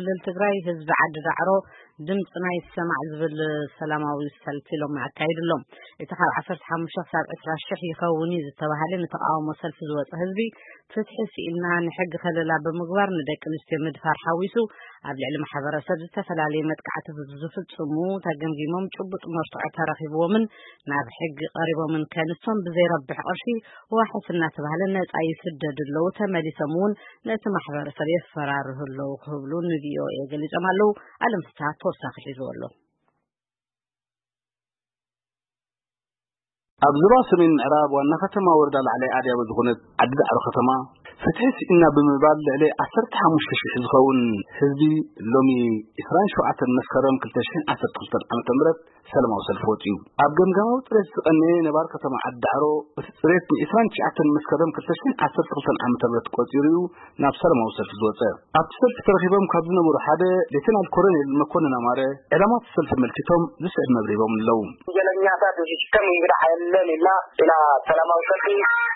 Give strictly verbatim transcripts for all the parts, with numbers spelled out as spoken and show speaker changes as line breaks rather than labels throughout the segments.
ክልል ትግራይ ህዝብ ዓዲ ዳዕሮ ድምጽና ይሰማዕ ዝብል ሰላማዊ ሰልፊ ሎም አካይድሎም እቲ ካብ ዓሰርተ ሓሙሽተ ሳብ عشرين ሺህ ይኸውን ዝተባሃለ ንተቃውሞ ሰልፊ ዝወፀ ህዝቢ ፍትሒ ሲኢልና ንሕጊ ከለላ ብምግባር ንደቂ ኣንስትዮ ምድፋር ሓዊሱ ኣብ ልዕሊ ማሕበረሰብ ዝተፈላለዩ መጥቃዕቲ ዝፍጽሙ ተገምጊሞም ጭቡጥ መርትዖ ተረኺብዎምን ናብ ሕጊ ቀሪቦምን ከንሶም ብዘይረብሕ ቅርሺ ዋሕስ እናተባሃለ ነፃ ይስደድለው ተመሊሶምን ነቲ ማሕበረሰብ የፈራርህለው ክብሉ ንቪኦኤ ገሊጾም ኣለው ዓለም ፍትሓ ተወሳኺ ሒዝወሎ
ኣብዝባ ሰሜን ምዕራብ ዋና ከተማ ወረዳ ላዕላይ ኣድያቦ ዝኾነት ዓዲ ዳዕሮ ከተማ ፍትሒ ሲኢልና ብምባል ልዕሊ ዓሰርተ ሓሙሽተ ሺህ ዝኸውን ህዝቢ ሎሚ عشرين وسبعة መስከረም ክልተ ሺህ ዓሰርተ ክልተ ዓመተ ምህረት ሰላማዊ ሰልፊ ወፂኡ ኣብ ገምገማዊ ጥሬት ዝቐነየ ነባር ከተማ ዓዲ ዳዕሮ እቲ ጥሬት عشرين وتسعة መስከረም ክልተ ሺህ ዓሰርተ ክልተ ዓመተ ምህረት ቆፂሩ ናብ ሰላማዊ ሰልፊ ዝወፀ ኣብቲ ሰልፊ ተረኺቦም ካብ ዝነበሩ ሓደ ሌተናል ኮሎኔል መኮንን ኣማረ ዕላማት ሰልፊ መልክቶም ዝስዕብ መብሪቦም ኣለው
ጀለኛታት ሲስተም እንግዳ ሓየለን ኢልና ኢላ ሰላማዊ ሰልፊ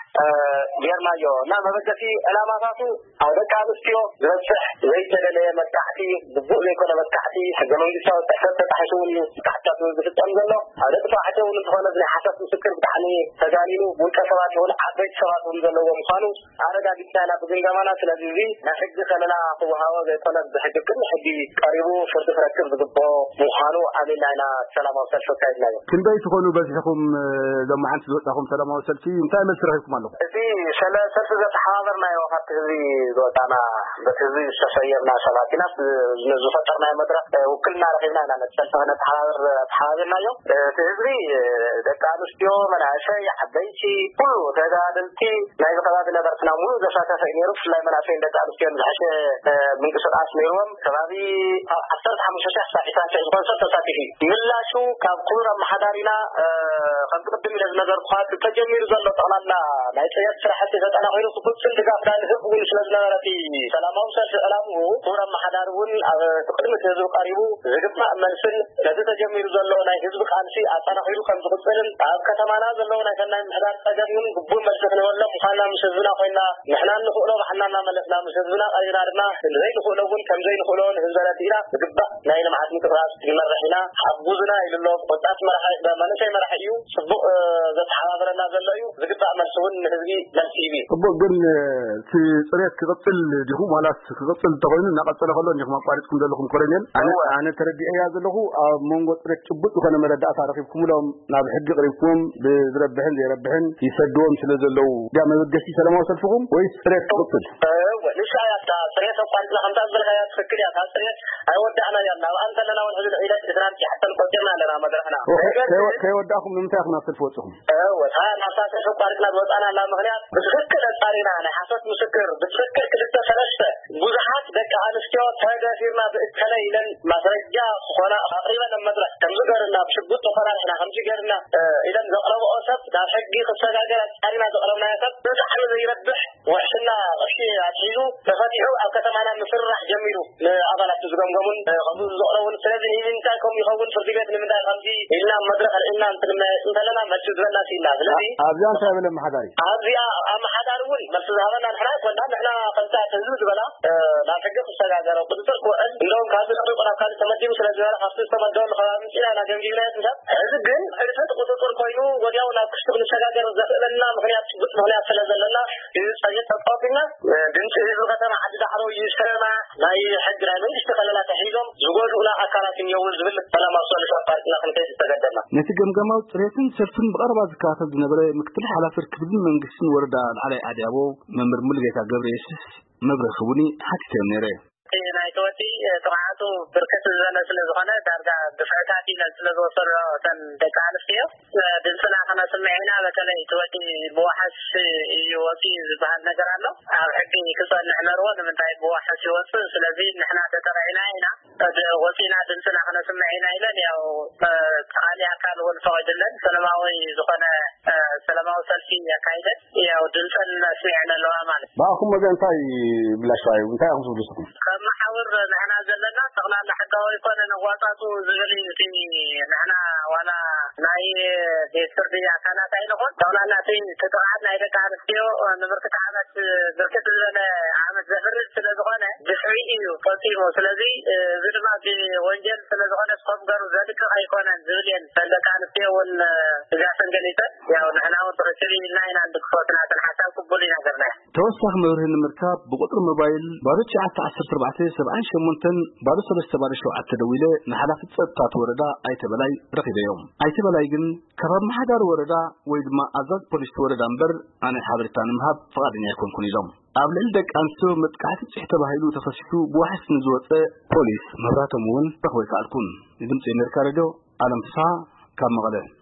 ጌርናዮ እና መበገፊ ዕላማታቱ ኣብ ደቂ ኣንስትዮ ዝበፅሕ ዘይተደለየ መጥቃዕቲ ብቡእ ዘይኮነ መጥቃዕቲ ሕገ መንግስታዊ ጥሕሰት ተጣሒሱ እውን መጥቃዕትታት ዝፍፀም ዘሎ ኣብ ደቂ ተባዕትዮ እውን ዝኾነ ብናይ ሓሰት ምስክር ብጣዕሚ ተጋኒኑ ውልቀ ሰባት ይኹን ዓበይቲ ሰባት እውን ዘለዎ ምዃኑ ኣረጋጊፅና ኢና ብግምገማና ስለዚ እዚ ናይ ሕጊ ከለላ ክወሃቦ ዘይኮነ ብሕጊ ቅድሚ ሕጊ ቀሪቡ ፍርዲ ክረክብ ዝግብኦ ምዃኑ ኣሚንና ኢና ሰላማዊ ሰልፊ ኣካይድናዮ
ክንደይ ትኾኑ በዚሕኩም ሎማዓንቲ ዝወፃኹም ሰላማዊ ሰልፊ እንታይ መልሲ ረኺብኩም ኣለኩም
እዚ ሰልፊ ዘተሓባበርናዮ ካብቲ ህዝቢ ዝወፃና በቲ ህዝቢ ዝተሰየርና ሰባት ኢና ዝፈጠርናዮ መድረክ ውክልና ረኺብና ኢና ነቲ ሰልፊ ነተሓባበር ተሓባቢርናዮ እቲ ህዝቢ ደቂ ኣንስትዮ መናእሰይ ዓበይቲ ኩሉ ተጋደልቲ ናይ ከባቢ ነበርትና ሙሉ ዘሳተፈ እዩ ነይሩ ብፍላይ መናእሰይ ደቂ ኣንስትዮ ዝሓሸ ምንቅስቃስ ነይሮም ከባቢ ዓሰርተ ሓሙሽተ ሺህ ሳብ عشرين ሺህ ዝኮነ ሰብ ተሳቲፉ ምላሹ ካብ ኩሉ ኣመሓዳሪና ከምቲ ቅድም ኢለ ዝነገርኩ ተጀሚሩ ዘሎ ጠቕላላ ናይ ፅሬት ስራሕቲ ተጠናኺሩ ክፍፅም ድጋፍ ዳንህብ እውን ስለዝነበረ ሰላማዊ ሰልፊ ዕላምኡ ኩሉ ኣመሓዳሪ እውን ኣብ ቅድሚ ህዝቢ ቀሪቡ ዝግባእ መልስን ነቲ ተጀሚሩ ዘሎ ናይ ህዝቢ ቃልሲ ኣጠናኺሩ ከም ዝቅፅልን ኣብ ከተማና ዘለዎ ናይ ሰናይ ምሕዳር ፀገም እውን ግቡእ መልሲ ክንበሎ ምዃንና ምስ ህዝብና ኮይና ንሕና ንኽእሎ ባሕና እናመለስና ምስ ህዝብና ቀሪና ድማ ዘይንኽእሎ እውን ከም ዘይንኽእሎ ንህዝበረት ኢና ዝግባእ ናይ ልምዓት ምትቕራፅ ይመርሕ ኢና ሓጉዝና ኢሉሎ ወጣት መራሒ መንእሰይ መራሒ እዩ ፅቡቅ ዘተሓባብረና ዘሎ እዩ ዝግባእ መልሲ እውን ንህዝቢ መልሲ ይቢ
እቦ ግን እቲ ፅሬት ክቕፅል ዲኹም ዋላስ ክቕፅል እንተኾይኑ እናቐፀለ ከሎ እንዲኹም ኣቋሪፅኩም ዘለኹም ኮሎኔል ኣነ ተረዲአያ ዘለኹ ኣብ መንጎ ፅሬት ጭቡጥ ዝኾነ መረዳእታ ረኺብኩምሎም ናብ ሕጊ ቀሪብኩም ብዝረብሕን ዘይረብሕን ይሰድዎም ስለ ዘለው ዳ መበገሲ ሰላማዊ ሰልፍኩም ወይስ ፅሬት ክቕፅል
ንሻያታ ፅሬት ኣቋሪፅና ከምታ ዝበልካያ ትክክል እያ ካብ ፅሬት ኣይወዳእና እያ ናብ ኣንተ ለና እውን ሕዚ ዒለት ትናንት ሓተን ቆፂርና ኣለና መድረክና
ከይወዳእኩም ንምንታይ ኢኹም ናብ ሰልፊ ወፅኹም
ወታ ናብታ ሰልፊ ኣቋሪፅና ዝወፃና ኣላ ምክንያት ብትክክል ኣፃሪና ናይ ሓሶት ምስክር ብትክክል ክልተ ሰለስተ ብዙሓት ደቂ ኣንስትዮ ተገፊርና ብእከለ ኢለን ማስረጃ ዝኾነ ኣቕሪበን ኣብ መድረክ ከምዚ ገርና ብሽጉጥ ተፈራሪሕና ከምዚ ገርና ኢለን ዘቕረብኦ ሰብ ናብ ሕጊ ክሰጋገር ኣፃሪና ዘቕረብናዮ ሰብ ብጣዕሚ ዘይረብሕ ውሕስና ቅርሺ ኣትሒዙ ተፈቲሑ ኣብ ከተማና ምስራሕ ጀሚሩ ንኣባላት ዝገምገሙን ከምዚ ዘቕረቡን ስለዚ ንምንታይ ከምኡ ይኸውን ፍርዲ ቤት ንምንታይ ከምዚ ኢልና መድረክ ርኢና እንተለና መልሲ ዝበና ሲኢልና ስለዚ
ኣብዚኣ እንታይ በለ ኣመሓዳሪ
ኣብዚኣ ኣመሓዳሪ እውን መልሲ ዝሃበና ንሕና ይኮና ንሕና ከምታ ህዝቢ ዝበላ ናብ ሕጊ ክሰጋገረ ቁፅጥር ክውዕል እንደውም ካብዚ ቀሪቡ ናብ ካልእ ተመዲቡ ስለዝበለ ካብቲ ዝተመደበሉ ከባቢ ምፅና ኢና ገምጊምናዮ ትንሰብ ሕዚ ግን ሕድፈት ቁፅጥር ኮይኑ ወዲያው ናብ ክሽቲ ክንሰጋገር ዘኽእለና ምክንያት ጭቡጥ ምክንያት ስለ ዘለና እዚ ፀይት ተጣፊና ድምፂ ህዝቢ ከተማ ዓዲ ዳዕሮ ይሰማ ናይ ሕጊ ናይ መንግስቲ ከለላ ተሒዞም ዝጎድኡና ኣካላት እኒአው ዝብል ሰላማዊ ሰልፊ ኣቋሪፅና ክንከይድ ዝተገደድና
ነቲ ገምገማዊ ፅሬትን ሰልፍን ብቐረባ ዝከታተል ዝነበረ ምክትል ሓላፊ ርክብን መንግስትን ወረዳ ላዕላይ ኣድያቦ መምህር ሙሉጌታ ገብረየሱስ መብረኺ እውን ሓቲቶም ነይረ
ናይ ተወዲ ጥቕዓቱ ብርክት ዝበለ ስለ ዝኾነ ዳርጋ ብፍዕታት ኢለን ስለ ዝወሰዶ እተን ደቂ ኣንስትዮ ድምፅና ክነስምዕ ኢና በተለይ ተወዲ ብዋሓስ እዩ ወፂኡ ዝበሃል ነገር ኣሎ ኣብ ሕጊ ክፀንሕ ነርዎ ንምንታይ ብዋሓስ ይወፅእ ስለዚ ንሕና ተጠራዒና ኢና ወፂና ድምፅና ክነስምዕ ኢና ኢለን ያው ካሊእ ኣካል እውን ፈቒድለን ሰላማዊ ዝኾነ ሰላማዊ ሰልፊ ኣካይደን ያው ድምፅን ኣስሚዕን ኣለዋ ማለት
ባኹም ወገን እንታይ ምላሽ እዩ እንታይ ኣኹም ዝብልስኩም
ከመሓውር ንሕና ዘለና ጠቕላላ ሕጋዊ ኮነ ነዋፃቱ ዝብል እቲ ንሕና ዋላ ናይ ቤት ፍርዲ ኣካላት ኣይንኹን ጠቕላላ እቲ ተጠቕዓት ናይ ደቂ ኣንስትዮ ንብርክት ዓመት ብርክት ዝበለ ዓመት ዘፍርድ ስለ ዝኾነ ብፍሪ እዩ ፈቲሞ ስለዚህ ዝድማት ወንጀል ስለሆነ ስቆምጋሩ ዘልክ አይኮነን ዝልየን ፈለካንቴውን እዛሰንገሊተ ያው ነህናው ተረሽሪ ናይና እንድክፈትና ተንሐሳብ ቅቡል ነገርና
ተወሳኽ መብርህን ምርካብ በቁጥር ሞባይል ባሮች አስራ አራት ሰብዓን ሸሞንተን ባሮ ሰለስተ ባሮ ሸውዓተ ደውለ ንሓላፍ ጸጥታ ወረዳ አይተበላይ ረኺበዮም አይተበላይ ግን ከራብ ማህዳር ወረዳ ወይ ድማ አዛዝ ፖሊስ ወረዳ አንበር አነ ሓበርታን ምሃብ ፈቃደኛ ይኮንኩን ኢሎም አብለል ደቃንሱ መጥቃት ጽሕተ ባህሉ ተፈስሹ በዋሕስ ንዝወፀ ፖሊስ መብራቶም ውን ረኽበ ካልኩን ድምጽ የአሜሪካ ሬድዮ ዓለም ፍስሓ ካብ መቐለ